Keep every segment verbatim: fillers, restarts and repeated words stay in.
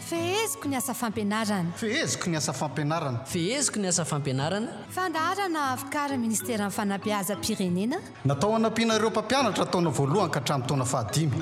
Feheziko ny asa fampianarana. Feheziko ny asa fampianarana. Feheziko ny asa fampianarana. Fandaharana avokarin'ny Ministeran'ny Fanabeazam-pirenena. Natao hanampiana ireo mpampianatra taona voalohany ka hatramin'ny taona fahadimy.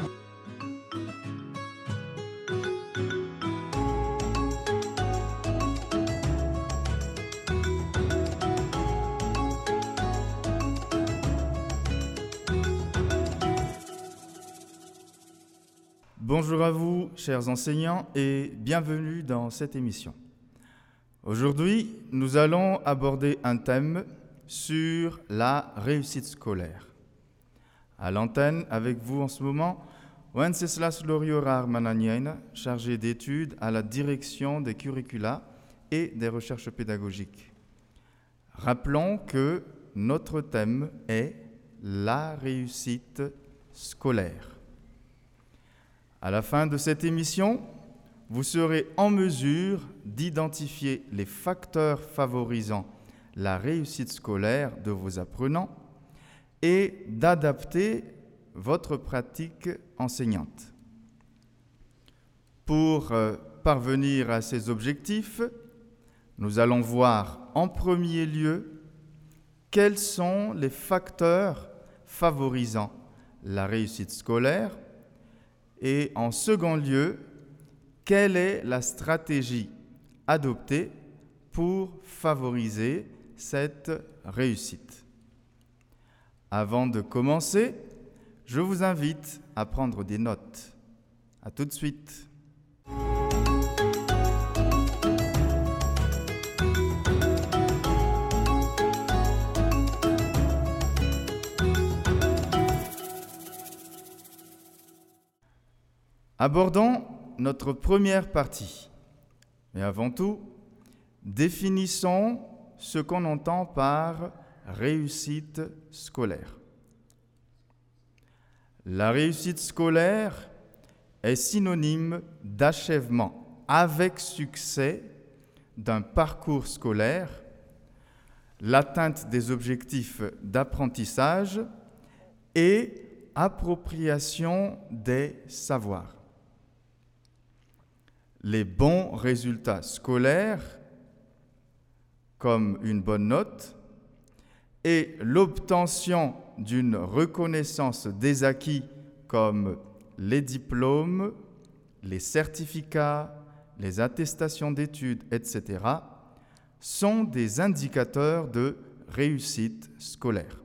Bonjour à vous, chers enseignants, et bienvenue dans cette émission. Aujourd'hui, nous allons aborder un thème sur la réussite scolaire. À l'antenne, avec vous en ce moment, Wenceslas Loriorar Mananiaine, chargé d'études à la direction des curricula et des recherches pédagogiques. Rappelons que notre thème est la réussite scolaire. À la fin de cette émission, vous serez en mesure d'identifier les facteurs favorisant la réussite scolaire de vos apprenants et d'adapter votre pratique enseignante. Pour euh, parvenir à ces objectifs, nous allons voir en premier lieu quels sont les facteurs favorisant la réussite scolaire et en second lieu, quelle est la stratégie adoptée pour favoriser cette réussite. Avant de commencer, je vous invite à prendre des notes. À tout de suite. Abordons notre première partie. Mais avant tout, définissons ce qu'on entend par réussite scolaire. La réussite scolaire est synonyme d'achèvement avec succès d'un parcours scolaire, l'atteinte des objectifs d'apprentissage et appropriation des savoirs. Les bons résultats scolaires, comme une bonne note, et l'obtention d'une reconnaissance des acquis comme les diplômes, les certificats, les attestations d'études, et cetera, sont des indicateurs de réussite scolaire.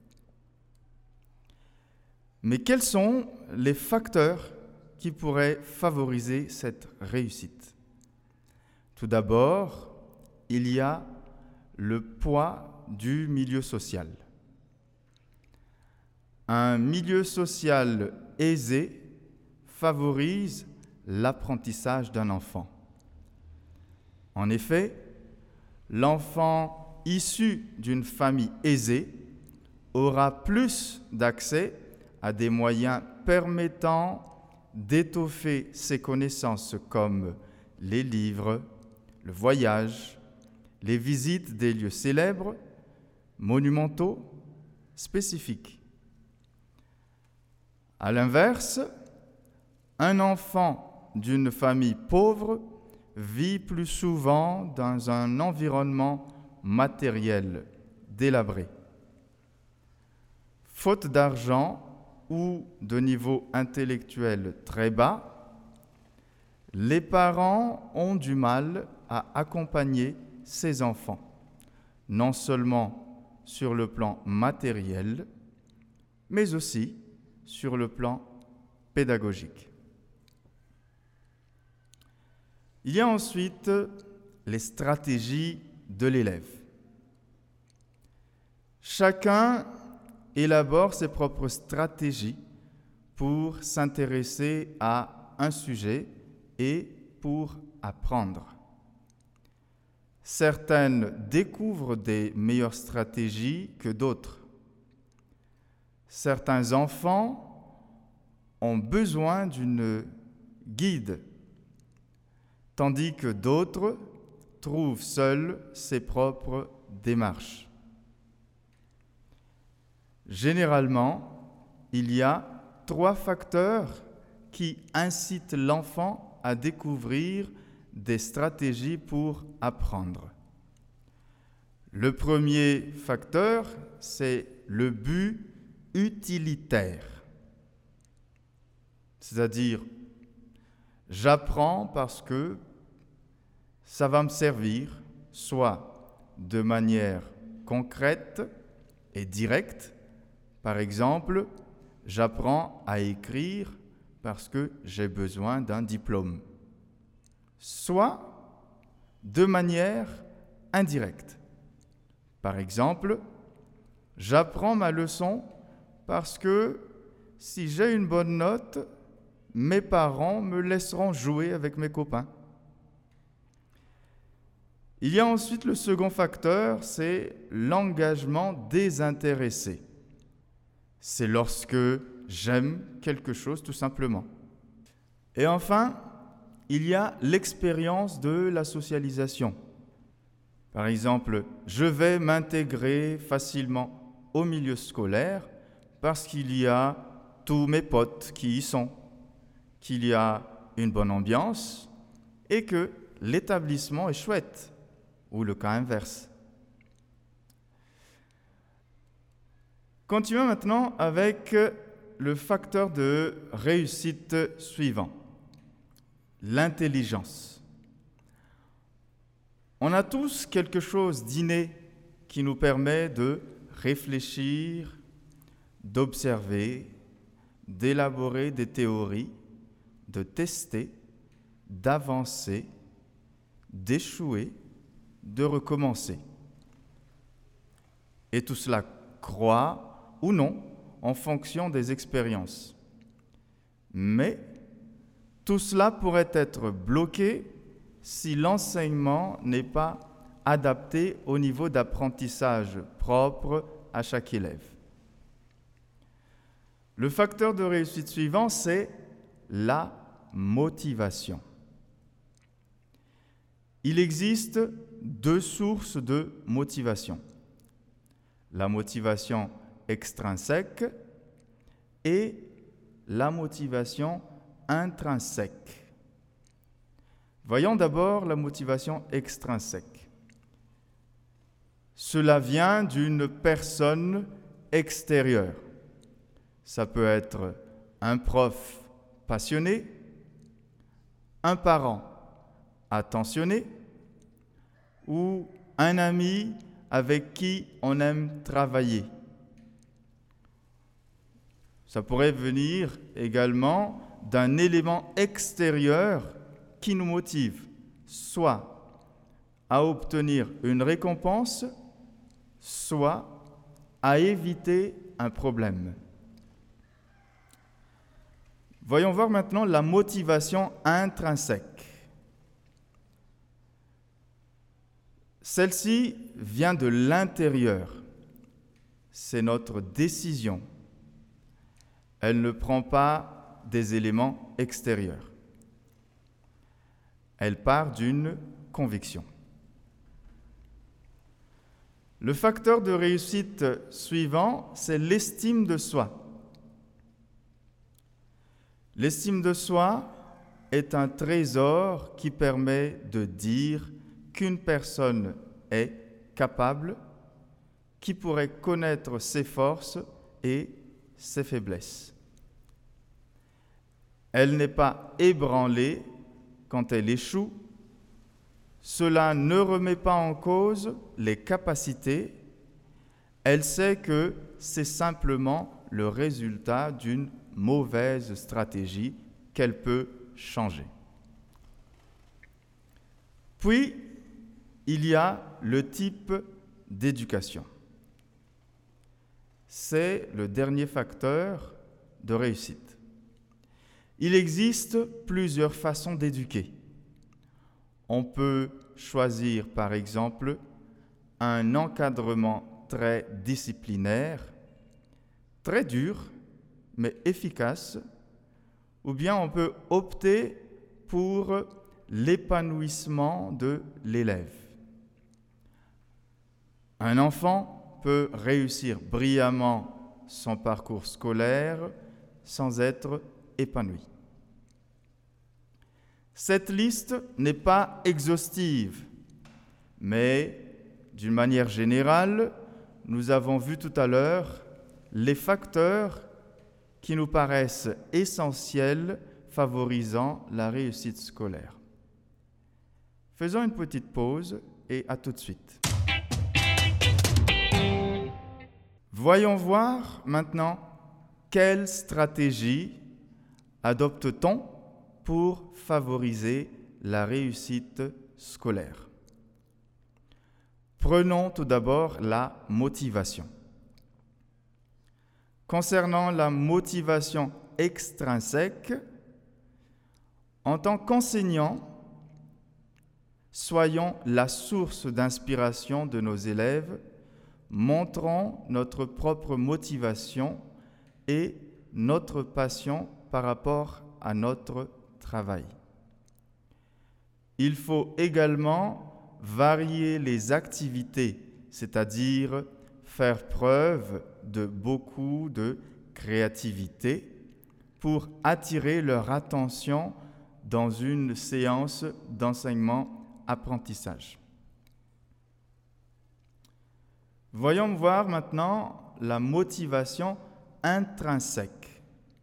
Mais quels sont les facteurs qui pourrait favoriser cette réussite? Tout d'abord, il y a le poids du milieu social. Un milieu social aisé favorise l'apprentissage d'un enfant. En effet, l'enfant issu d'une famille aisée aura plus d'accès à des moyens permettant d'étoffer ses connaissances comme les livres, le voyage, les visites des lieux célèbres, monumentaux, spécifiques. À l'inverse, un enfant d'une famille pauvre vit plus souvent dans un environnement matériel délabré. Faute d'argent ou de niveau intellectuel très bas, les parents ont du mal à accompagner ces enfants, non seulement sur le plan matériel, mais aussi sur le plan pédagogique. Il y a ensuite les stratégies de l'élève. Chacun élabore ses propres stratégies pour s'intéresser à un sujet et pour apprendre. Certaines découvrent des meilleures stratégies que d'autres. Certains enfants ont besoin d'une guide, tandis que d'autres trouvent seuls ses propres démarches. Généralement, il y a trois facteurs qui incitent l'enfant à découvrir des stratégies pour apprendre. Le premier facteur, c'est le but utilitaire. C'est-à-dire, j'apprends parce que ça va me servir, soit de manière concrète et directe. Par exemple, j'apprends à écrire parce que j'ai besoin d'un diplôme. Soit de manière indirecte. Par exemple, j'apprends ma leçon parce que si j'ai une bonne note, mes parents me laisseront jouer avec mes copains. Il y a ensuite le second facteur, c'est l'engagement désintéressé. C'est lorsque j'aime quelque chose tout simplement. Et enfin, il y a l'expérience de la socialisation. Par exemple, je vais m'intégrer facilement au milieu scolaire parce qu'il y a tous mes potes qui y sont, qu'il y a une bonne ambiance et que l'établissement est chouette, ou le cas inverse. Continuons maintenant avec le facteur de réussite suivant, l'intelligence. On a tous quelque chose d'inné qui nous permet de réfléchir, d'observer, d'élaborer des théories, de tester, d'avancer, d'échouer, de recommencer. Et tout cela croît ou non en fonction des expériences. Mais tout cela pourrait être bloqué si l'enseignement n'est pas adapté au niveau d'apprentissage propre à chaque élève. Le facteur de réussite suivant, c'est la motivation. Il existe deux sources de motivation. La motivation extrinsèque et la motivation intrinsèque. Voyons d'abord la motivation extrinsèque. Cela vient d'une personne extérieure. Ça peut être un prof passionné, un parent attentionné ou un ami avec qui on aime travailler. Ça pourrait venir également d'un élément extérieur qui nous motive, soit à obtenir une récompense, soit à éviter un problème. Voyons voir maintenant la motivation intrinsèque. Celle-ci vient de l'intérieur. C'est notre décision. Elle ne prend pas des éléments extérieurs. Elle part d'une conviction. Le facteur de réussite suivant, c'est l'estime de soi. L'estime de soi est un trésor qui permet de dire qu'une personne est capable, qui pourrait connaître ses forces et ses faiblesses. Elle n'est pas ébranlée quand elle échoue. Cela ne remet pas en cause les capacités. Elle sait que c'est simplement le résultat d'une mauvaise stratégie qu'elle peut changer. Puis, il y a le type d'éducation. C'est le dernier facteur de réussite. Il existe plusieurs façons d'éduquer. On peut choisir, par exemple, un encadrement très disciplinaire, très dur, mais efficace, ou bien on peut opter pour l'épanouissement de l'élève. Un enfant peut réussir brillamment son parcours scolaire sans être épanoui. Cette liste n'est pas exhaustive, mais d'une manière générale, nous avons vu tout à l'heure les facteurs qui nous paraissent essentiels favorisant la réussite scolaire. Faisons une petite pause et à tout de suite. Voyons voir maintenant quelle stratégie adopte-t-on pour favoriser la réussite scolaire. Prenons tout d'abord la motivation. Concernant la motivation extrinsèque, en tant qu'enseignants, soyons la source d'inspiration de nos élèves, montrons notre propre motivation et notre passion par rapport à notre travail. Il faut également varier les activités, c'est-à-dire faire preuve de beaucoup de créativité pour attirer leur attention dans une séance d'enseignement-apprentissage. Voyons voir maintenant la motivation intrinsèque.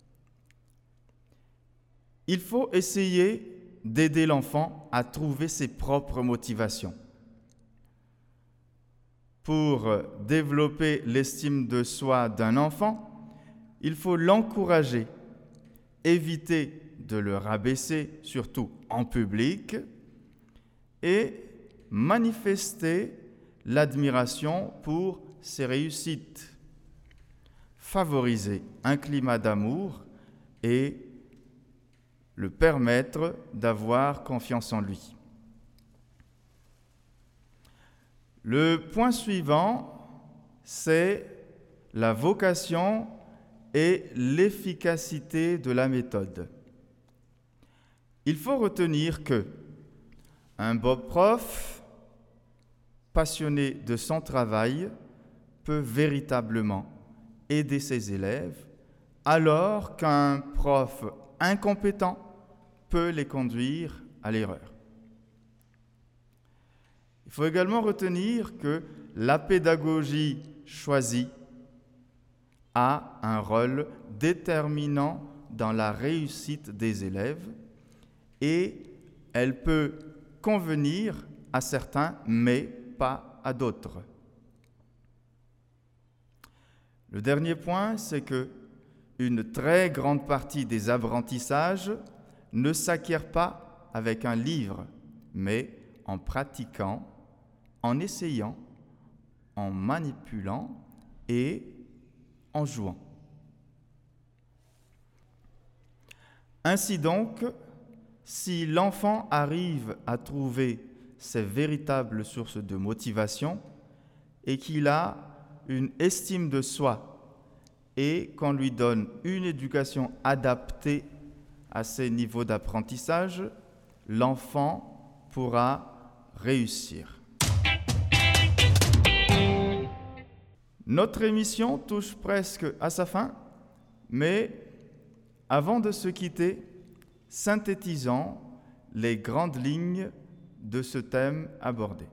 Il faut essayer d'aider l'enfant à trouver ses propres motivations. Pour développer l'estime de soi d'un enfant, il faut l'encourager, éviter de le rabaisser, surtout en public, et manifester l'admiration pour ses réussites, favoriser un climat d'amour et le permettre d'avoir confiance en lui. Le point suivant, c'est la vocation et l'efficacité de la méthode. Il faut retenir que un bon prof, passionné de son travail, peut véritablement aider ses élèves, alors qu'un prof incompétent peut les conduire à l'erreur. Il faut également retenir que la pédagogie choisie a un rôle déterminant dans la réussite des élèves et elle peut convenir à certains, mais pas à d'autres. Le dernier point, c'est que une très grande partie des apprentissages ne s'acquiert pas avec un livre, mais en pratiquant, en essayant, en manipulant et en jouant. Ainsi donc, si l'enfant arrive à trouver ses véritables sources de motivation et qu'il a une estime de soi et qu'on lui donne une éducation adaptée à ses niveaux d'apprentissage, l'enfant pourra réussir. Notre émission touche presque à sa fin, mais avant de se quitter, synthétisons les grandes lignes de ce thème abordé.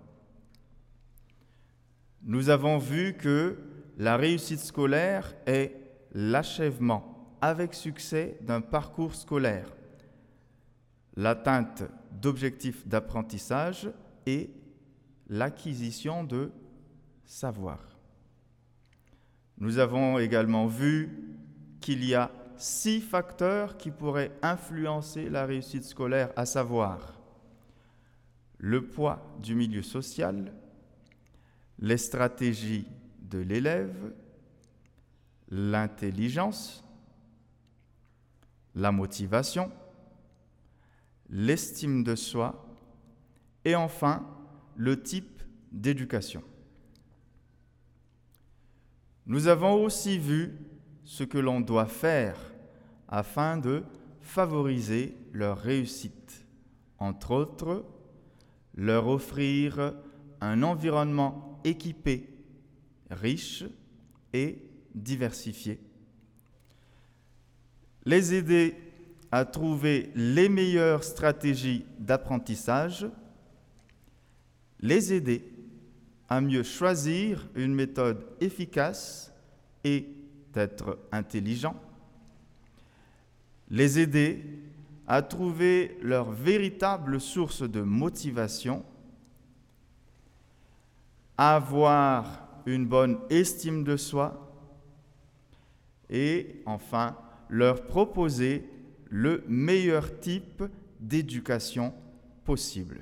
Nous avons vu que la réussite scolaire est l'achèvement avec succès d'un parcours scolaire, l'atteinte d'objectifs d'apprentissage et l'acquisition de savoir. Nous avons également vu qu'il y a six facteurs qui pourraient influencer la réussite scolaire, à savoir le poids du milieu social, les stratégies de l'élève, l'intelligence, la motivation, l'estime de soi et enfin le type d'éducation. Nous avons aussi vu ce que l'on doit faire afin de favoriser leur réussite, entre autres, leur offrir un environnement équipé, riche et diversifié, les aider à trouver les meilleures stratégies d'apprentissage, les aider à mieux choisir une méthode efficace et d'être intelligent, les aider à trouver leur véritable source de motivation, à avoir une bonne estime de soi et enfin leur proposer le meilleur type d'éducation possible.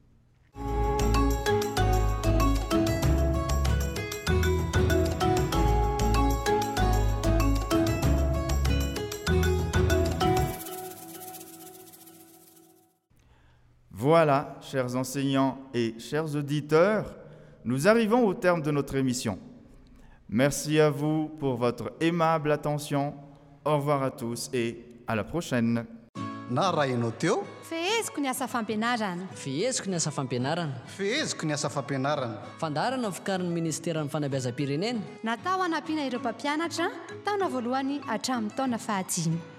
Voilà, chers enseignants et chers auditeurs, nous arrivons au terme de notre émission. Merci à vous pour votre aimable attention. Au revoir à tous et à la prochaine. Na raha ianao teo feheziko ny asa fampianarana fiheziko ny asa fampianarana feheziko ny asa fampianarana fandarana vokarin'ny ministeran'ny fanabeazam-pirenena natao hanampiana ireo mpampianatra taona voalohany hatramin'ny taona fahatimy